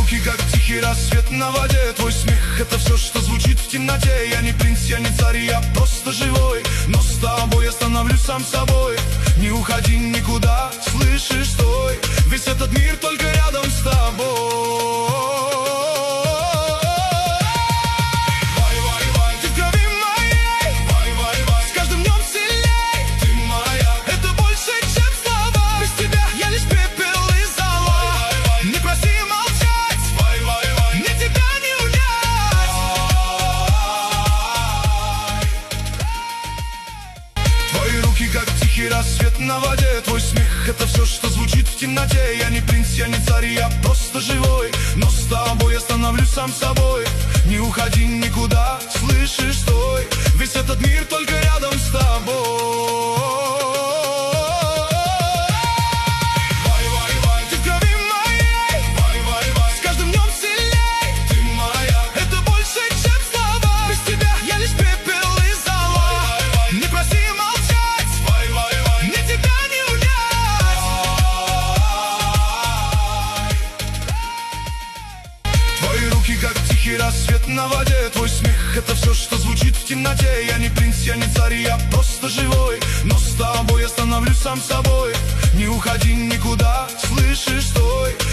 руки, как тихий рассвет на воде. Твой смех — это все, что звучит в темноте. Я не принц, я не царь, я просто живой. Но с тобой я становлюсь сам собой. Не уходи никуда, слышишь, стой. Весь этот мир только рядом с тобой. Как тихий рассвет на воде. Твой смех — это все, что звучит в темноте. Я не принц, я не царь, я просто живой. Но с тобой я становлюсь сам собой. Не уходи никуда, слышишь, стой. Весь этот мир только рядом с тобой. Как тихий рассвет на воде. Твой смех — это все, что звучит в темноте. Я не принц, я не царь, я просто живой. Но с тобой я становлюсь сам собой. Не уходи никуда, слышишь, стой.